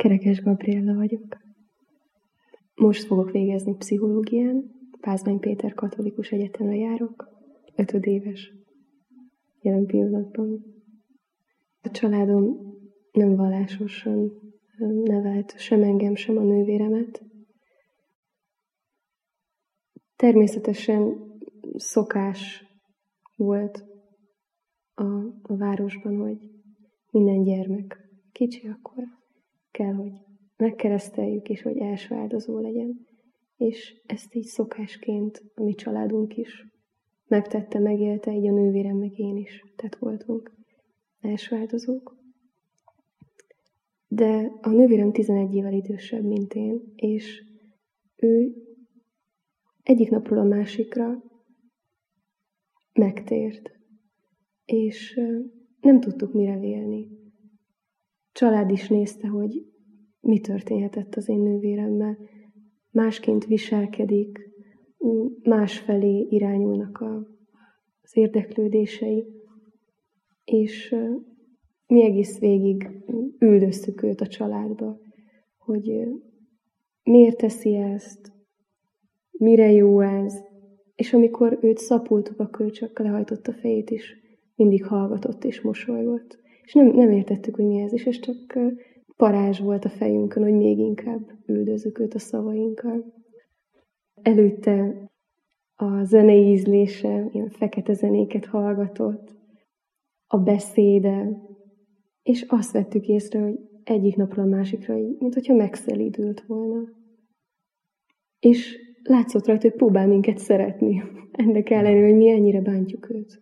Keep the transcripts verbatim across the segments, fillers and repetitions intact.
Kerekes Gabriella vagyok. Most fogok végezni pszichológián, Pázmány Péter Katolikus Egyetemre járok, ötödéves jelen pillanatban. A családom nem vallásosan nevelt sem engem, sem a nővéremet. Természetesen szokás volt a, a városban, hogy minden gyermek kicsi, akkor kell, hogy megkereszteljük, és hogy első áldozó legyen. És ezt így szokásként a mi családunk is megtette, megélte, így a nővérem meg én is. Tehát voltunk első áldozók. De a nővérem tizenegy évvel idősebb, mint én, és ő egyik napról a másikra megtért. És nem tudtuk mire vélni. Család is nézte, hogy mi történhetett az én nővéremmel. Másként viselkedik, másfelé irányulnak a, az érdeklődései, és mi egész végig üldöztük őt a családba, hogy miért teszi ezt, mire jó ez, és amikor őt szapultuk, akkor ő csak lehajtott a fejét, és mindig hallgatott és mosolygott. És nem, nem értettük, hogy mi ez, és ez csak parázs volt a fejünkön, hogy még inkább üldözzük őt a szavainkkal. Előtte a zenei ízlése, ilyen fekete zenéket hallgatott, a beszéde, és azt vettük észre, hogy egyik napról a másikra, mint hogyha megszelídült volna. És látszott rajta, hogy próbál minket szeretni, ennek ellenére, hogy mi ennyire bántjuk őt.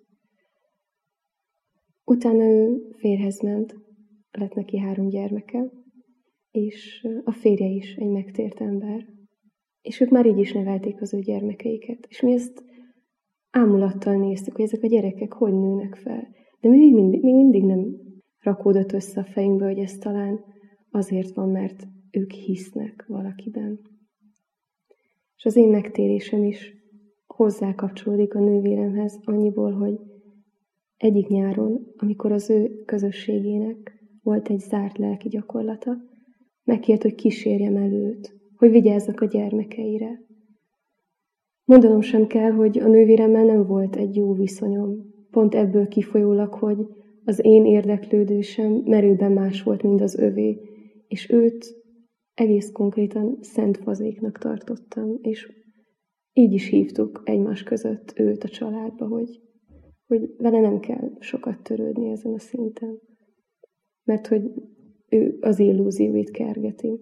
Utána ő férjhez ment, lett neki három gyermeke, és a férje is egy megtért ember. És ők már így is nevelték az ő gyermekeiket. És mi ezt ámulattal néztük, hogy ezek a gyerekek hogy nőnek fel. De mi még mindig, még mindig nem rakódott össze a fejünkbe, hogy ez talán azért van, mert ők hisznek valakiben. És az én megtérésem is hozzá kapcsolódik a nővéremhez annyiból, hogy egyik nyáron, amikor az ő közösségének volt egy zárt lelki gyakorlata, megkért, hogy kísérjem el őt, hogy vigyázzak a gyermekeire. Mondanom sem kell, hogy a nővéremmel nem volt egy jó viszonyom. Pont ebből kifolyólag, hogy az én érdeklődésem merőben más volt, mint az övé, és őt egész konkrétan szent fazéknak tartottam, és így is hívtuk egymás között őt a családba, hogy, hogy vele nem kell sokat törődni ezen a szinten, mert hogy ő az illúzióit kergeti.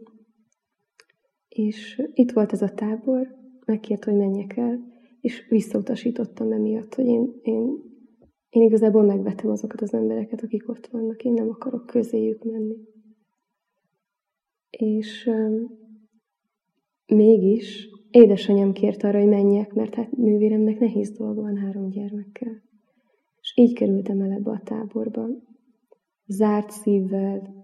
És itt volt ez a tábor, megkért, hogy menjek el, és visszautasítottam emiatt, hogy én, én, én igazából megvetem azokat az embereket, akik ott vannak, én nem akarok közéjük menni. És um, mégis édesanyám kért arra, hogy menjek, mert hát nővéremnek nehéz dolga van három gyermekkel. És így kerültem el ebbe a táborba. Zárt szívvel,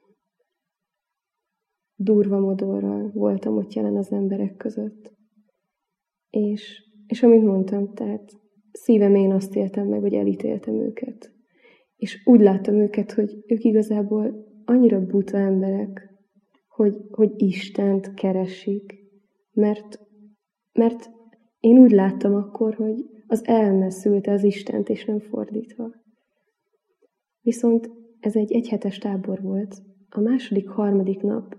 durva modorral voltam ott jelen az emberek között. És, és amit mondtam, tehát szívem én azt éltem meg, hogy elítéltem őket. És úgy láttam őket, hogy ők igazából annyira buta emberek, hogy, hogy Istent keresik. Mert, mert én úgy láttam akkor, hogy az elme szülte az Istent, és nem fordítva. Viszont ez egy egyhetes tábor volt. A második, harmadik nap,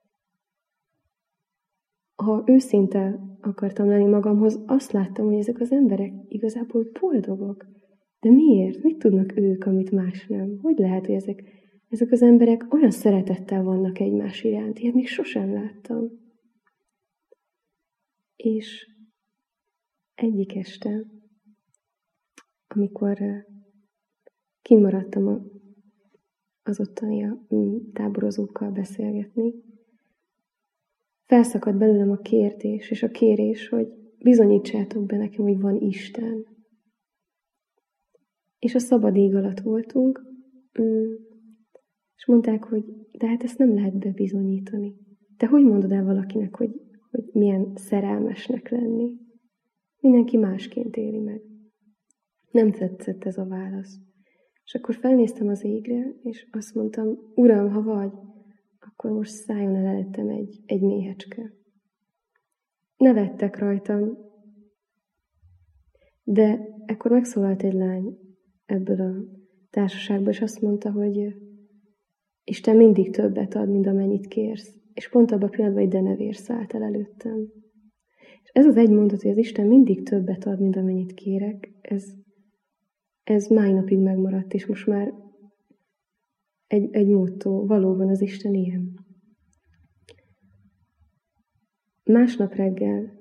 ha őszinte akartam lenni magamhoz, azt láttam, hogy ezek az emberek igazából boldogok. De miért? Mit tudnak ők, amit más nem? Hogy lehet, hogy ezek, ezek az emberek olyan szeretettel vannak egymás iránt? Ilyet még sosem láttam. És egyik este, amikor kimaradtam az ottani a táborozókkal beszélgetni, felszakadt belőlem a kérdés és a kérés, hogy bizonyítsátok be nekem, hogy van Isten. És a szabad ég alatt voltunk, és mondták, hogy de hát ezt nem lehet bebizonyítani. Te hogy mondod el valakinek, hogy, hogy milyen szerelmesnek lenni? Mindenki másként éli meg. Nem tetszett ez a válasz. És akkor felnéztem az égre, és azt mondtam, Uram, ha vagy, akkor most szálljon el előttem egy, egy méhecske. Nevettek rajtam, de ekkor megszólalt egy lány ebből a társaságból, és azt mondta, hogy Isten mindig többet ad, mint amennyit kérsz. És pont abban a pillanatban egy denevér szállt el előttem. És ez az egy mondat, hogy az Isten mindig többet ad, mint amennyit kérek, ez, ez máj napig megmaradt, és most már egy, egy motto, valóban az Isten ilyen. Másnap reggel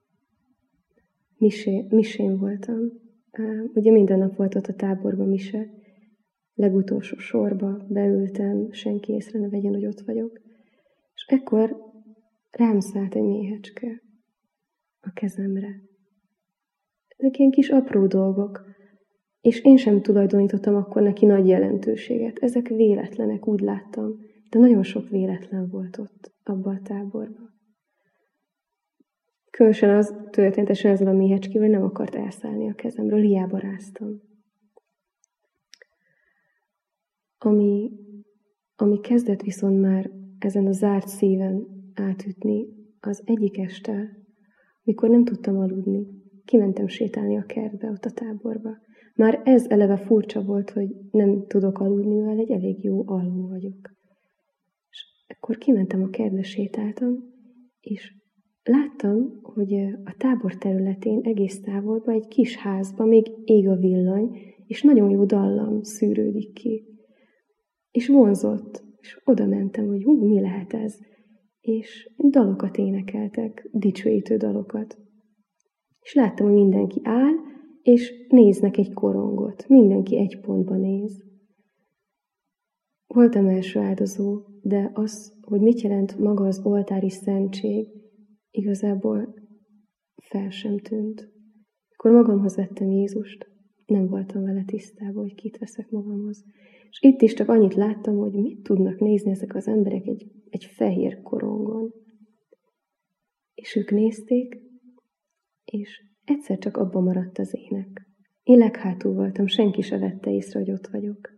misé, misén voltam. Ugye minden nap volt ott a táborban mise. Legutolsó sorba beültem, senki észre ne vegyen, hogy ott vagyok. És ekkor rám szállt egy méhecske a kezemre. Ezek ilyen kis apró dolgok, és én sem tulajdonítottam akkor neki nagy jelentőséget. Ezek véletlenek, úgy láttam, de nagyon sok véletlen volt ott, abban a táborban. Különösen az történetesen ezzel a méhecskével, hogy nem akart elszállni a kezemről, hiába ráztam. Ami, ami kezdett viszont már ezen a zárt szíven átütni, az egyik este, mikor nem tudtam aludni, kimentem sétálni a kertbe, ott a táborba. Már ez eleve furcsa volt, hogy nem tudok aludni, mivel egy elég jó alvó vagyok. És akkor kimentem a kertbe, sétáltam, és láttam, hogy a tábor területén egész távolban egy kis házban még ég a villany, és nagyon jó dallam szűrődik ki. És vonzott, és oda mentem, hogy hú, mi lehet ez? És dalokat énekeltek, dicsőítő dalokat. És láttam, hogy mindenki áll, és néznek egy korongot. Mindenki egy pontba néz. Voltam első áldozó, de az, hogy mit jelent maga az oltári szentség, igazából fel sem tűnt. Akkor magamhoz vettem Jézust, nem voltam vele tisztában, hogy kit veszek magamhoz. És itt is csak annyit láttam, hogy mit tudnak nézni ezek az emberek egy, egy fehér korongon. És ők nézték, és egyszer csak abba maradt az ének. Én leghátul voltam, senki se vette észre, hogy ott vagyok.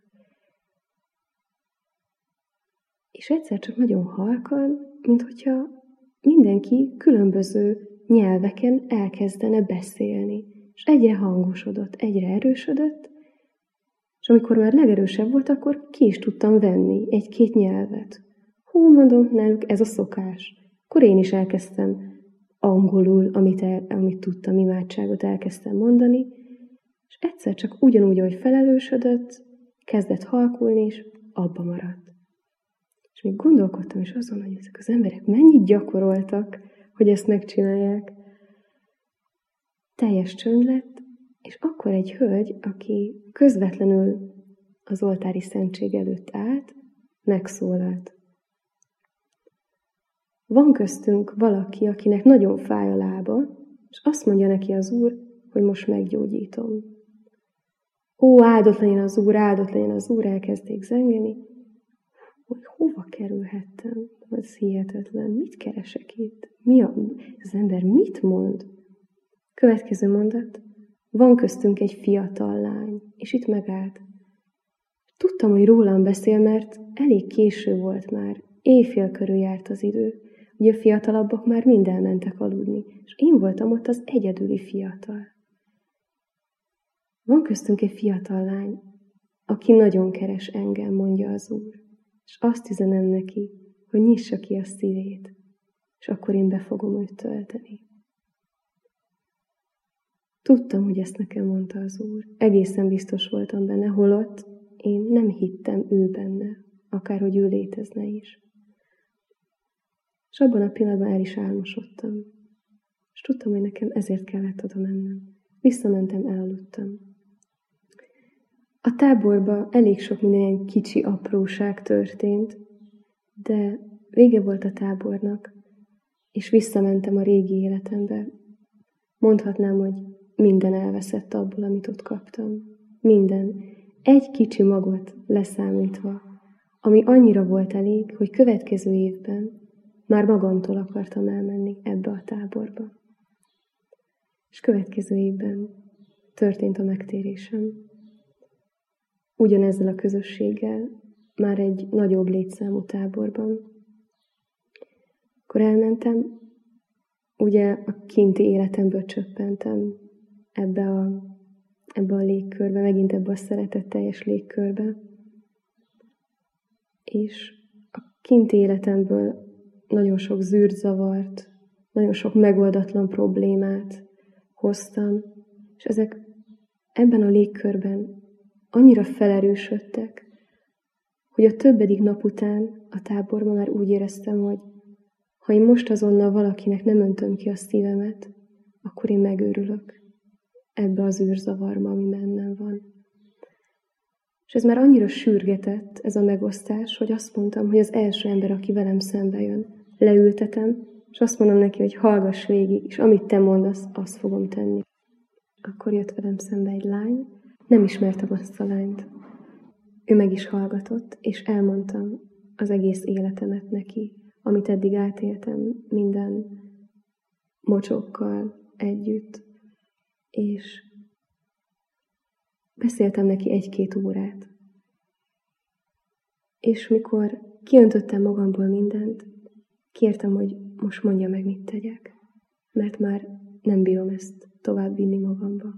És egyszer csak nagyon halkan, mint hogyha mindenki különböző nyelveken elkezdene beszélni. És egyre hangosodott, egyre erősödött, és amikor már legerősebb volt, akkor ki is tudtam venni egy-két nyelvet. Hú, mondom, náluk ez a szokás. Akkor én is elkezdtem angolul, amit, el, amit tudtam, imádságot elkezdtem mondani, és egyszer csak ugyanúgy, ahogy felelősödött, kezdett halkulni, és abba maradt. És még gondolkodtam is azon, hogy ezek az emberek mennyit gyakoroltak, hogy ezt megcsinálják. Teljes csönd lett, és akkor egy hölgy, aki közvetlenül az oltári szentség előtt állt, megszólalt. Van köztünk valaki, akinek nagyon fáj a lába, és azt mondja neki az Úr, hogy most meggyógyítom. Ó, áldott legyen az Úr, áldott legyen az Úr, elkezdték zengeni. Hogy hova kerülhettem? Ez hihetetlen. Mit keresek itt? Mi a, az ember mit mond? Következő mondat. Van köztünk egy fiatal lány, és itt megállt. Tudtam, hogy rólam beszél, mert elég késő volt már. Éjfél körül járt az idő. Ugye a fiatalabbak már mind elmentek aludni, és én voltam ott az egyedüli fiatal. Van köztünk egy fiatal lány, aki nagyon keres engem, mondja az Úr, és azt üzenem neki, hogy nyissa ki a szívét, és akkor én be fogom őt tölteni. Tudtam, hogy ezt nekem mondta az Úr. Egészen biztos voltam benne, holott én nem hittem ő benne, akárhogy ő létezne is. És abban a pillanatban el is álmosodtam. És tudtam, hogy nekem ezért kellett oda mennem. Visszamentem, elaludtam. A táborban elég sok minden ilyen kicsi apróság történt, de vége volt a tábornak, és visszamentem a régi életembe. Mondhatnám, hogy minden elveszett abból, amit ott kaptam. Minden. Egy kicsi magot leszámítva, ami annyira volt elég, hogy következő évben már magamtól akartam elmenni ebbe a táborba. És következő évben történt a megtérésem. Ugyanezzel a közösséggel, már egy nagyobb létszámú táborban, Akkor elmentem, ugye a kinti életemből csöppentem ebbe a, ebbe a légkörbe, megint ebbe a szeretetteljes légkörbe. És a kinti életemből nagyon sok zűrzavart, nagyon sok megoldatlan problémát hoztam, és ezek ebben a légkörben annyira felerősödtek, hogy a többedik nap után a táborban már úgy éreztem, hogy ha én most azonnal valakinek nem öntöm ki a szívemet, akkor én megőrülök ebbe az űrzavarba, ami bennem van. És ez már annyira sürgetett, ez a megosztás, hogy azt mondtam, hogy az első ember, aki velem szembe jön, leültetem, és azt mondom neki, hogy hallgass végig, és amit te mondasz, azt fogom tenni. Akkor jött velem szembe egy lány, nem ismertem azt a lányt. Ő meg is hallgatott, és elmondtam az egész életemet neki, amit eddig átéltem minden mocsokkal együtt, és beszéltem neki egy-két órát. És mikor kiöntöttem magamból mindent, kértem, hogy most mondja meg, mit tegyek, mert már nem bírom ezt tovább vinni magamba.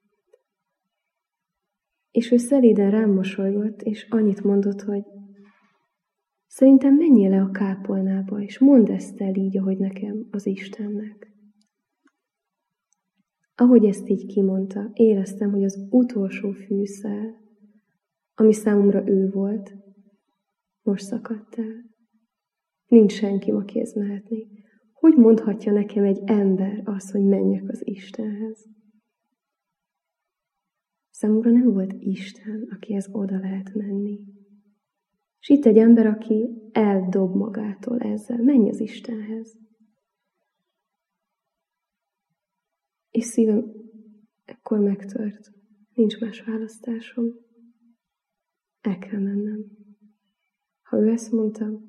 És ő szelíden rám mosolygott, és annyit mondott, hogy szerintem menjél le a kápolnába, és mondd ezt el így, ahogy nekem, az Istennek. Ahogy ezt így kimondta, éreztem, hogy az utolsó fűszál, ami számomra ő volt, most szakadt el. Nincs senki, akihez mehetni. Hogy mondhatja nekem egy ember azt, hogy menjek az Istenhez? Számomra nem volt Isten, akihez oda lehet menni. És itt egy ember, aki eldob magától ezzel. Menj az Istenhez. És szívem ekkor megtört. Nincs más választásom. El kell mennem. Ha ő ezt mondta,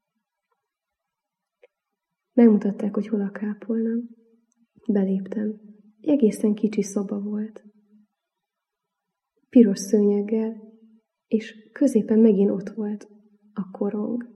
megmutatták, hogy hol a kápolna. Beléptem. Egy egészen kicsi szoba volt. Piros szőnyeggel, és középen megint ott volt a korong.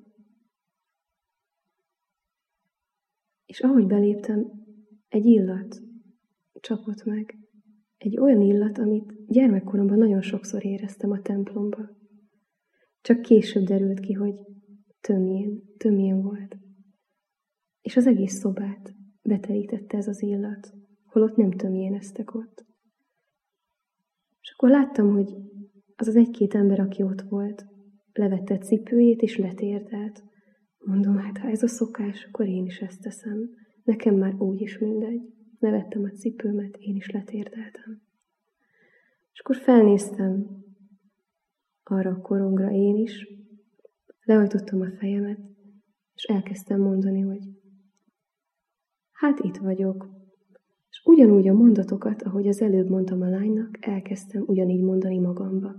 És ahogy beléptem, egy illat csapott meg. Egy olyan illat, amit gyermekkoromban nagyon sokszor éreztem a templomba. Csak később derült ki, hogy tömjén, tömjén volt. És az egész szobát beterítette ez az illat, holott nem tömjéneztek ott. És akkor láttam, hogy az az egy-két ember, aki ott volt, levette cipőjét és letérdelt. Mondom, hát ha ez a szokás, akkor én is ezt teszem. Nekem már úgyis mindegy. Levettem a cipőmet, én is letérdeltem. És akkor felnéztem arra a korongra én is, lehajtottam a fejemet, és elkezdtem mondani, hogy hát itt vagyok. És ugyanúgy a mondatokat, ahogy az előbb mondtam a lánynak, elkezdtem ugyanígy mondani magamba.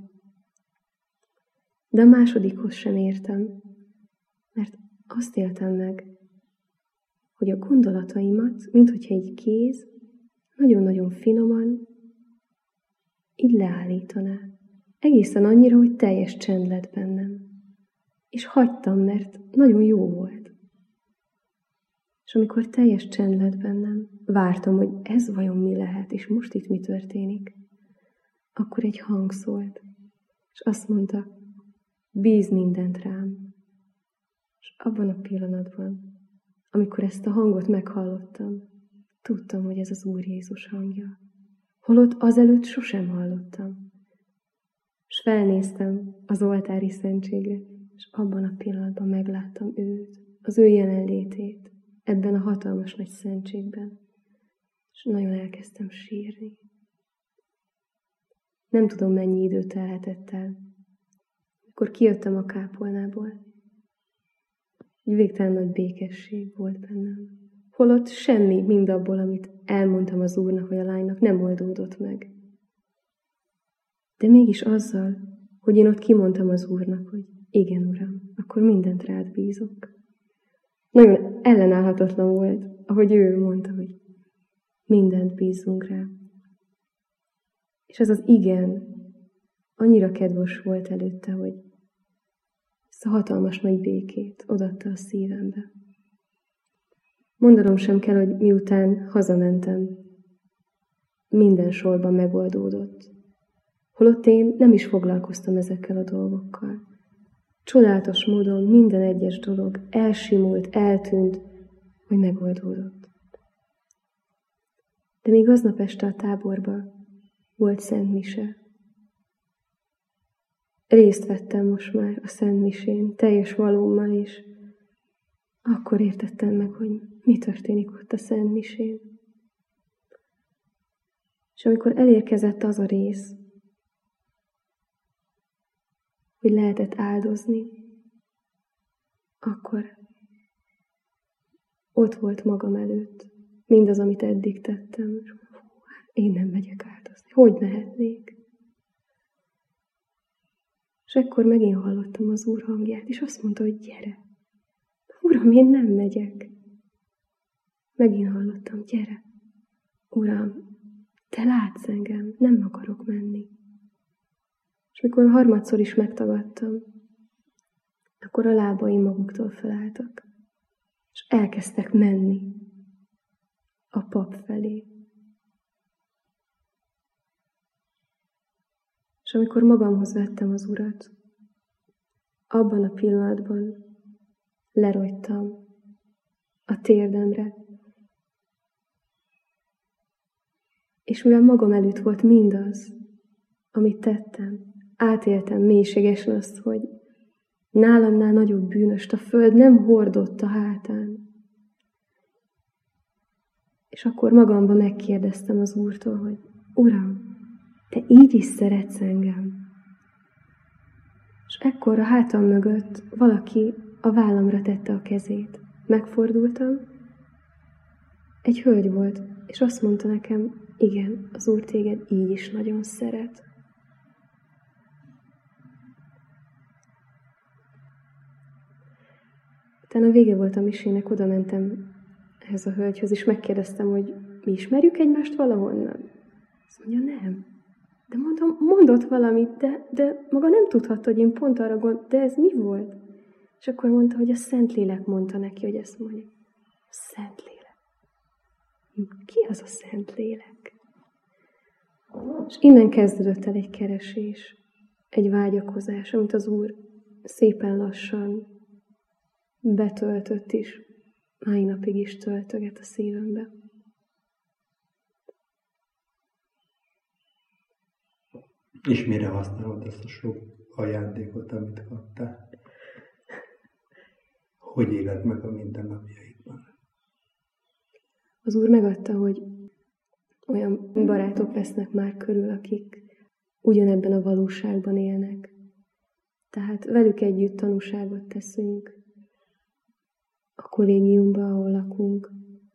De a másodikhoz sem értem, mert azt éltem meg, hogy a gondolataimat, minthogyha egy kéz, nagyon-nagyon finoman így leállítaná. Egészen annyira, hogy teljes csend lett bennem. És hagytam, mert nagyon jó volt. És amikor teljes csend lett bennem, vártam, hogy ez vajon mi lehet, és most itt mi történik. Akkor egy hang szólt, és azt mondta, bíz mindent rám. És abban a pillanatban, amikor ezt a hangot meghallottam, tudtam, hogy ez az Úr Jézus hangja. Holott azelőtt sosem hallottam. És felnéztem az oltári szentségre, és abban a pillanatban megláttam őt, az ő jelenlétét, ebben a hatalmas nagy szentségben. És nagyon elkezdtem sírni. Nem tudom, mennyi időt telhetett el. Amikor kijöttem a kápolnából, egy végtelen nagy békesség volt bennem. Holott semmi mindabból, amit elmondtam az Úrnak vagy a lánynak, nem oldódott meg. De mégis azzal, hogy én ott kimondtam az Úrnak, hogy igen, Uram, akkor mindent rád bízok. Nagyon ellenállhatatlan volt, ahogy ő mondta, hogy mindent bízzunk rá. És ez az igen annyira kedves volt előtte, hogy ezt a hatalmas nagy békét odatta a szívembe. Mondanom sem kell, hogy miután hazamentem, minden sorban megoldódott. Holott én nem is foglalkoztam ezekkel a dolgokkal. Csodálatos módon minden egyes dolog elsimult, eltűnt, hogy megoldódott. De még aznap este a táborban volt Szent Mise. Részt vettem most már a Szent Misén, teljes valómmal is. Akkor értettem meg, hogy mi történik ott a Szent Misén. És amikor elérkezett az a rész, hogy lehetett áldozni, akkor ott volt magam előtt mindaz, amit eddig tettem. Én nem megyek áldozni. Hogy mehetnék? És ekkor megint hallottam az Úr hangját, és azt mondta, hogy gyere. Uram, én nem megyek. Megint hallottam, gyere. Uram, te látsz engem, nem akarok menni. És mikor harmadszor is megtagadtam, akkor a lábaim maguktól felálltak, és elkezdtek menni a pap felé. És amikor magamhoz vettem az Urat, abban a pillanatban lerogytam a térdemre, és mivel magam előtt volt mindaz, amit tettem, átéltem mélységesen azt, hogy nálamnál nagyobb bűnöst a föld nem hordott a hátán. És akkor magamban megkérdeztem az Úrtól, hogy Uram, te így is szeretsz engem. És ekkor a hátam mögött valaki a vállamra tette a kezét. Megfordultam, egy hölgy volt, és azt mondta nekem, igen, az Úr téged így is nagyon szeret. Utána vége volt a misének, oda mentem ehhez a hölgyhöz, és megkérdeztem, hogy mi ismerjük egymást valahonnan. Azt mondja, nem. De mondom, mondott valamit, de, de maga nem tudhatta, hogy én pont arra gond, de ez mi volt? És akkor mondta, hogy a Szentlélek mondta neki, hogy ezt mondja. Szentlélek. Ki az a Szentlélek? És innen kezdődött el egy keresés, egy vágyakozás, amit az Úr szépen lassan betöltött is, mai napig is töltöget a szívembe. És mire használod ezt a sok ajándékot, amit kaptál? Hogy éled meg a mindennapjaidban? Az Úr megadta, hogy olyan barátok vesznek már körül, akik ugyanebben a valóságban élnek. Tehát velük együtt tanúságot teszünk a kollégiumban, ahol lakunk.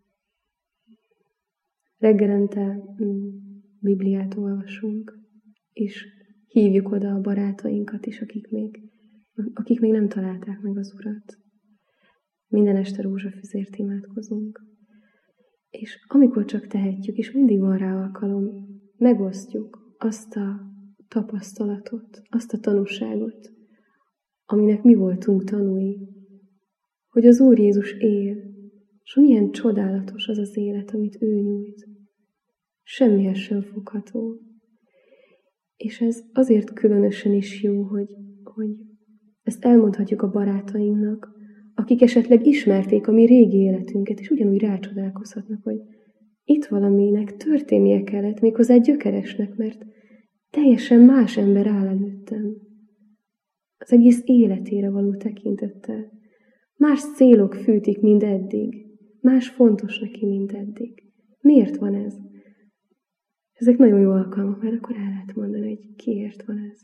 Reggelente Bibliát olvasunk, és hívjuk oda a barátainkat is, akik még, akik még nem találták meg az Urat. Minden este rózsafüzért imádkozunk. És amikor csak tehetjük, és mindig van rá alkalom, megosztjuk azt a tapasztalatot, azt a tanúságot, aminek mi voltunk tanúi, hogy az Úr Jézus él, és milyen csodálatos az az élet, amit ő nyújt. Semmihez sem fogható. És ez azért különösen is jó, hogy, hogy ezt elmondhatjuk a barátainknak, akik esetleg ismerték a mi régi életünket, és ugyanúgy rácsodálkozhatnak, hogy itt valaminek történnie kellett, méghozzá gyökeresnek, mert teljesen más ember áll előttem. Az egész életére való tekintettel. Más célok fűtik, mint eddig. Más fontos neki, mint eddig. Miért van ez? Ezek nagyon jó alkalmak, mert akkor el lehet mondani, hogy kiért van ez.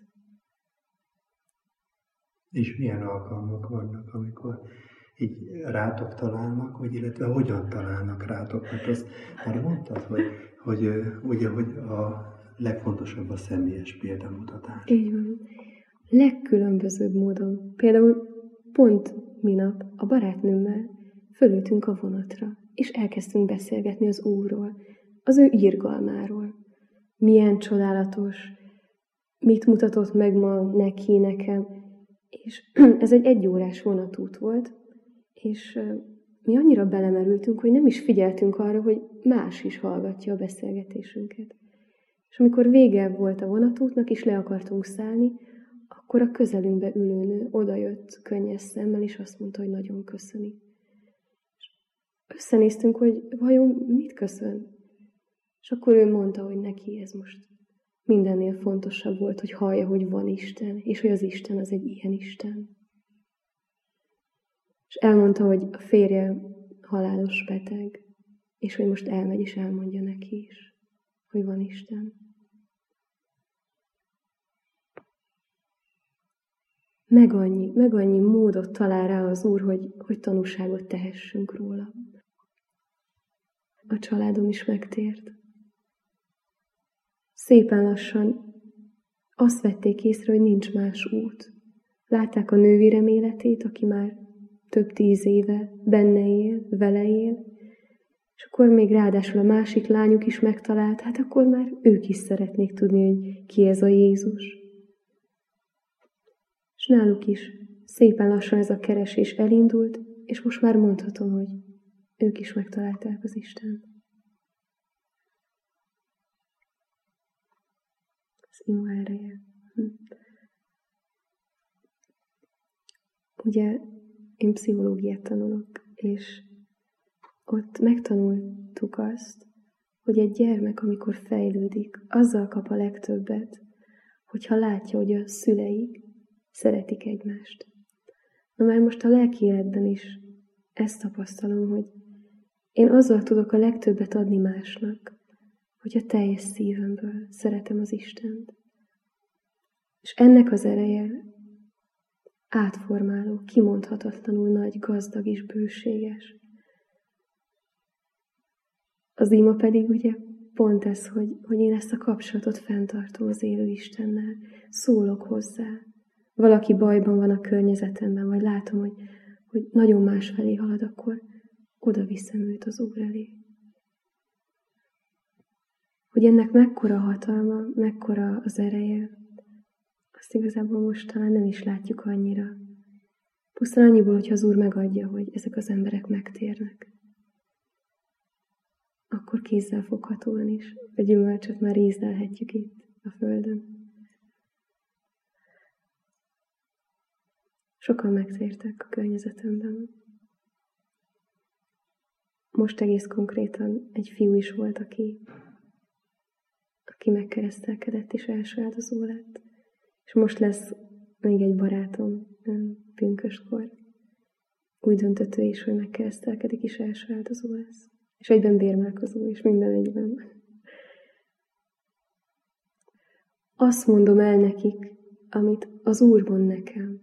És milyen alkalmak vannak, amikor így rátok találnak, vagy illetve hogyan találnak rátok? Mert azt már mondtad, hogy, hogy ugye, hogy a legfontosabb a személyes példamutatás. Így van. Legkülönbözőbb módon. Például pont minap a barátnőmmel fölültünk a vonatra, és elkezdtünk beszélgetni az Úrról, az ő irgalmáról. Milyen csodálatos, mit mutatott meg ma neki, nekem. És ez egy egyórás vonatút volt, és mi annyira belemerültünk, hogy nem is figyeltünk arra, hogy más is hallgatja a beszélgetésünket. És amikor vége volt a vonatútnak, és le akartunk szállni, akkor a közelünkbe ülőnő odajött könnyes szemmel, és azt mondta, hogy nagyon köszöni. Összenéztünk, hogy vajon mit köszön? És akkor ő mondta, hogy neki ez most mindennél fontosabb volt, hogy hallja, hogy van Isten, és hogy az Isten az egy ilyen Isten. És elmondta, hogy a férje halálos beteg, és hogy most elmegy, és elmondja neki is, hogy van Isten. Meg annyi, meg annyi módot talál rá az Úr, hogy, hogy tanúságot tehessünk róla. A családom is megtért. Szépen lassan azt vették észre, hogy nincs más út. Látták a nővérem életét, aki már több tíz éve benne él, vele él, és akkor még ráadásul a másik lányuk is megtalált, hát akkor már ők is szeretnék tudni, hogy ki ez a Jézus. És náluk is szépen lassan ez a keresés elindult, és most már mondhatom, hogy ők is megtalálták az Istent. Az ima ereje. Hm. Ugye én pszichológiát tanulok, és ott megtanultuk azt, hogy egy gyermek, amikor fejlődik, azzal kap a legtöbbet, hogyha látja, hogy a szüleik szeretik egymást. Na már most a lelki életben is ezt tapasztalom, hogy én azzal tudok a legtöbbet adni másnak, hogy a teljes szívemből szeretem az Istent. És ennek az ereje átformáló, kimondhatatlanul nagy, gazdag és bőséges. Az ima pedig ugye pont ez, hogy, hogy én ezt a kapcsolatot fenntartom az élő Istennel, szólok hozzá. Valaki bajban van a környezetemben, vagy látom, hogy, hogy nagyon másfelé halad, akkor oda viszem őt az Úr elé. Hogy ennek mekkora hatalma, mekkora az ereje, azt igazából most talán nem is látjuk annyira. Pusztán annyiból, hogyha az Úr megadja, hogy ezek az emberek megtérnek. Akkor kézzelfoghatóan is a gyümölcsöt már ízlelhetjük itt a földön. Sokan megtértek a környezetemben. Most egész konkrétan egy fiú is volt, aki, aki megkeresztelkedett és első áldozó lett. És most lesz még egy barátom pünköstkor. Úgy döntött ő is, hogy megkeresztelkedik és első áldozó lesz. És egyben bérmálkozó, és minden egyben. Azt mondom el nekik, amit az Úr mond nekem.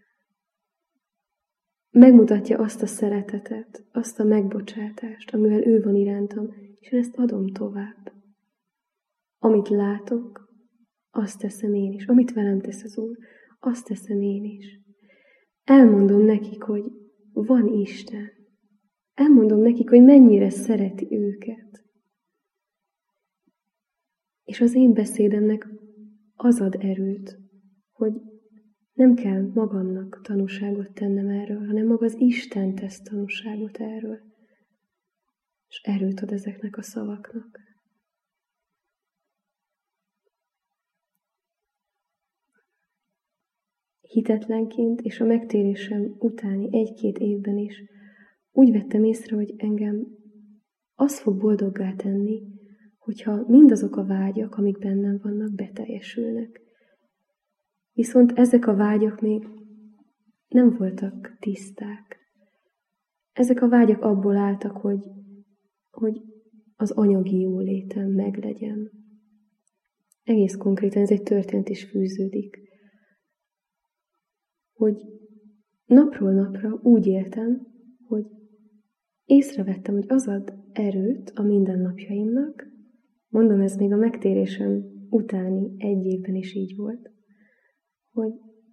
Megmutatja azt a szeretetet, azt a megbocsátást, amivel ő van irántam, és én ezt adom tovább. Amit látok, azt teszem én is. Amit velem tesz az Úr, azt teszem én is. Elmondom nekik, hogy van Isten. Elmondom nekik, hogy mennyire szereti őket. És az én beszédemnek az ad erőt, hogy nem kell magamnak tanúságot tennem erről, hanem maga az Isten tesz tanúságot erről. És erőt ad ezeknek a szavaknak. Hitetlenként és a megtérésem utáni egy-két évben is úgy vettem észre, hogy engem az fog boldoggá tenni, hogyha mindazok a vágyak, amik bennem vannak, beteljesülnek. Viszont ezek a vágyak még nem voltak tiszták. Ezek a vágyak abból álltak, hogy, hogy az anyagi jólétem meglegyen. Egész konkrétan ez egy történet is fűződik. Hogy napról napra úgy éltem, hogy észrevettem, hogy az ad erőt a mindennapjaimnak, mondom, ez még a megtérésem utáni egy évben is így volt, hogy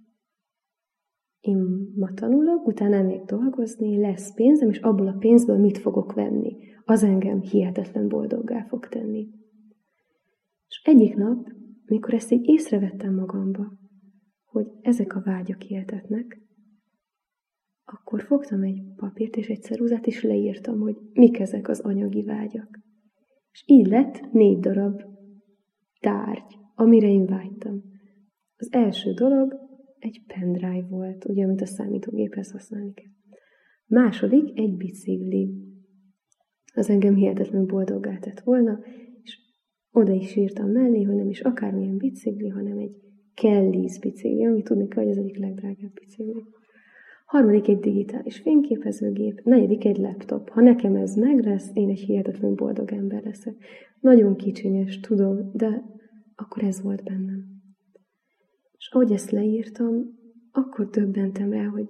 én ma tanulok, utána még dolgozni, lesz pénzem, és abból a pénzből mit fogok venni? Az engem hihetetlen boldoggá fog tenni. És egyik nap, mikor ezt így észrevettem magamba, hogy ezek a vágyak éltetnek, akkor fogtam egy papírt és egy ceruzát, és leírtam, hogy mik ezek az anyagi vágyak. És így lett négy darab tárgy, amire én vágytam. Az első dolog egy pendrive volt, ugye, amit a számítógéphez használni kell. Második egy bicikli. Az engem hihetetlenül boldoggá tett volna, és oda is írtam mellé, hogy nem is akármilyen bicikli, hanem egy Kellys bicikli, ami tudni kell, hogy az egyik legdrágább bicikli. Harmadik egy digitális fényképezőgép, negyedik egy laptop. Ha nekem ez meg lesz, én egy hihetetlenül boldog ember leszek. Nagyon kicsinyes, tudom, de akkor ez volt bennem. És ahogy ezt leírtam, akkor döbbentem rá, hogy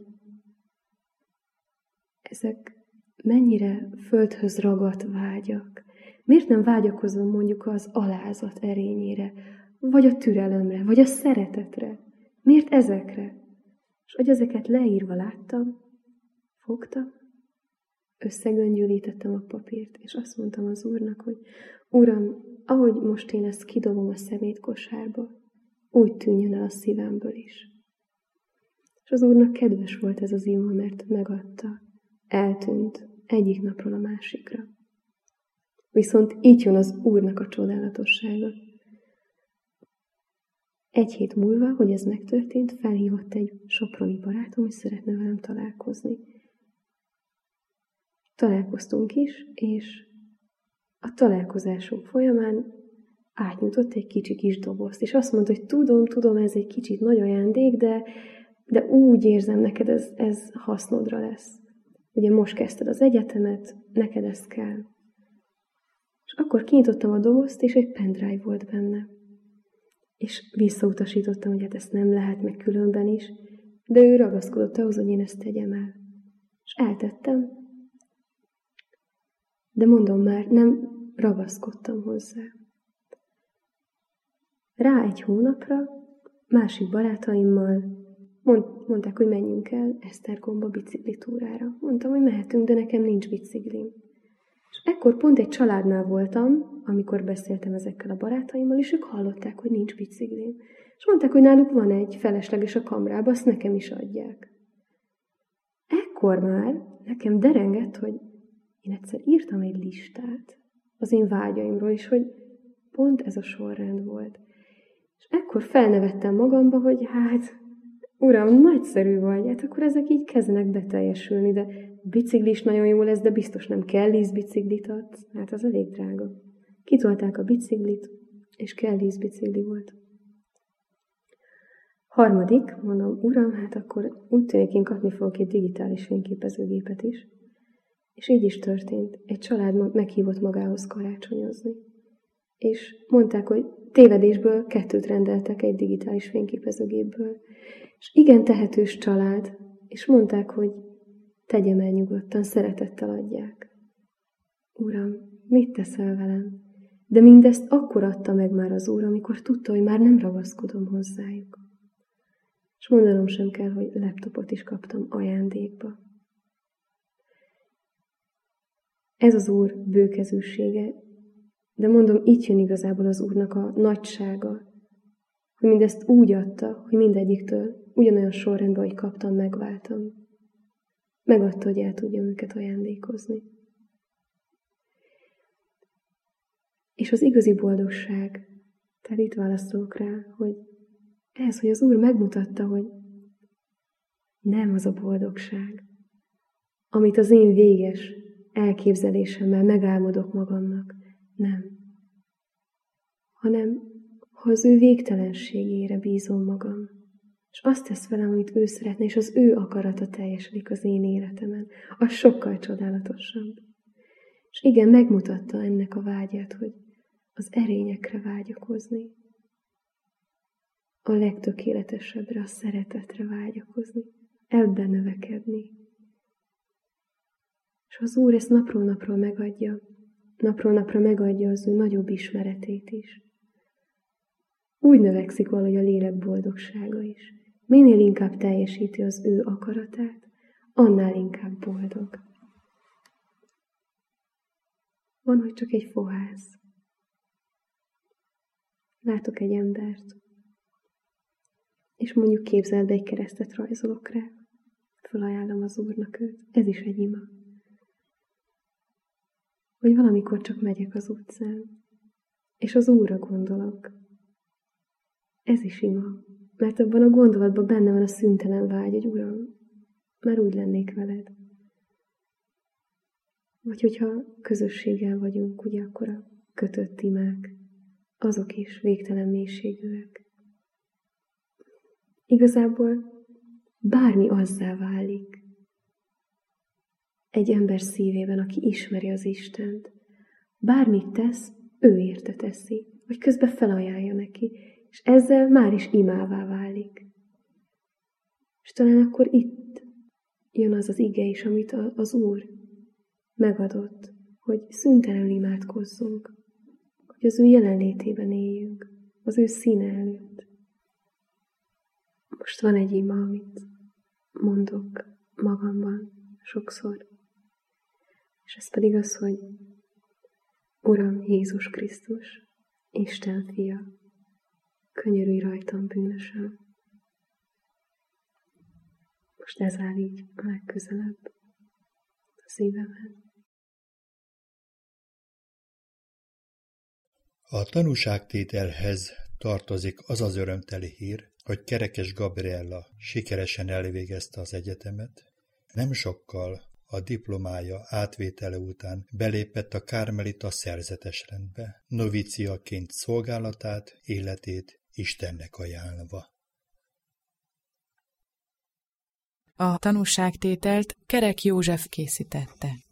ezek mennyire földhöz ragadt vágyak. Miért nem vágyakozom mondjuk az alázat erényére, vagy a türelemre, vagy a szeretetre? Miért ezekre? És hogy ezeket leírva láttam, fogtam, összegöngyölítettem a papírt, és azt mondtam az Úrnak, hogy Uram, ahogy most én ezt kidobom a szemétkosárba, úgy tűnjön el a szívemből is. És az Úrnak kedves volt ez az ima, mert megadta, eltűnt egyik napról a másikra. Viszont így jön az Úrnak a csodálatossága. Egy hét múlva, hogy ez megtörtént, felhívott egy soproni barátom, hogy szeretne velem találkozni. Találkoztunk is, és a találkozásunk folyamán átnyújtott egy kicsi kis dobozt, és azt mondta, hogy tudom, tudom, ez egy kicsit nagy ajándék, de, de úgy érzem, neked ez, ez hasznodra lesz. Ugye most kezdted az egyetemet, neked ez kell. És akkor kinyitottam a dobozt, és egy pendrive volt benne. És visszautasítottam, hogy hát ezt nem lehet, meg különben is, de ő ragaszkodott ahhoz, hogy én ezt tegyem el. És eltettem, de mondom már, nem ragaszkodtam hozzá. Rá egy hónapra másik barátaimmal mond, mondták, hogy menjünk el Esztergomba biciklitúrára. Mondtam, hogy mehetünk, de nekem nincs biciklim. És ekkor pont egy családnál voltam, amikor beszéltem ezekkel a barátaimmal, és ők hallották, hogy nincs biciklim. És mondták, hogy náluk van egy felesleges a kamrába, azt nekem is adják. Ekkor már nekem derengett, hogy én egyszer írtam egy listát az én vágyaimról, és hogy pont ez a sorrend volt. És ekkor felnevettem magamba, hogy hát, Uram, nagyszerű vagy, hát akkor ezek így kezdenek beteljesülni, de bicikli is nagyon jó lesz, de biztos nem Kellys biciklit adsz, hát az elég drága. Kitolták a biciklit, és Kellys bicikli volt. Harmadik, mondom, Uram, hát akkor úgy tűnik, én kapni fogok egy digitális fényképezőgépet is. És így is történt. Egy család meghívott magához karácsonyozni. És mondták, hogy tévedésből kettőt rendeltek egy digitális fényképezőgépből. És igen tehetős család, és mondták, hogy tegyem el nyugodtan, szeretettel adják. Uram, mit teszel velem? De mindezt akkor adta meg már az Úr, amikor tudta, hogy már nem ragaszkodom hozzájuk. És mondanom sem kell, hogy laptopot is kaptam ajándékba. Ez az Úr bőkezűsége, de mondom, itt jön igazából az Úrnak a nagysága, hogy mindezt úgy adta, hogy mindegyiktől ugyanolyan sorrendben, hogy kaptam, megváltam. Megadta, hogy el tudjam őket ajándékozni. És az igazi boldogság, tehát itt válaszolok rá, hogy ez, hogy az Úr megmutatta, hogy nem az a boldogság, amit az én véges elképzelésemmel megálmodok magamnak. Nem. Hanem, ha az ő végtelenségére bízom magam, és azt tesz velem, amit ő szeretne, és az ő akarata teljesedik az én életemen, az sokkal csodálatosabb. És igen, megmutatta ennek a vágyát, hogy az erényekre vágyakozni, a legtökéletesebbre, a szeretetre vágyakozni, ebben növekedni. És az Úr ezt napról napról megadja, napról napra megadja az ő nagyobb ismeretét is. Úgy növekszik valahogy a lélek boldogsága is. Minél inkább teljesíti az ő akaratát, annál inkább boldog. Van, hogy csak egy fohász. Látok egy embert, és mondjuk képzeletbe egy keresztet rajzolok rá. felajánlom az Úrnak őt. Ez is egy ima. Hogy valamikor csak megyek az utcán, és az Úrra gondolok. Ez is ima. Mert abban a gondolatban benne van a szüntelen vágy, hogy Uram, már úgy lennék veled. Vagy hogyha közösséggel vagyunk, ugye akkor a kötött imák, azok is végtelen mélységűek. Igazából bármi azzá válik egy ember szívében, aki ismeri az Istent. Bármit tesz, ő érte teszi, vagy közben felajánlja neki, és ezzel már is imává válik. És talán akkor itt jön az az ige is, amit az Úr megadott, hogy szüntelenül imádkozzunk, hogy az ő jelenlétében éljünk, az ő színe előtt. Most van egy ima, amit mondok magamban sokszor, és ez pedig az, hogy Uram Jézus Krisztus, Isten fia, könyörülj rajtam bűnösen. Most ez áll így a legközelebb a szívemhez. A tanúságtételhez tartozik az az örömteli hír, hogy Kerekes Gabriella sikeresen elvégezte az egyetemet. Nem sokkal a diplomája átvétele után belépett a Kármelita szerzetesrendbe, noviciaként szolgálatát, életét Istennek ajánlva. A tanúságtételt Kerek József készítette.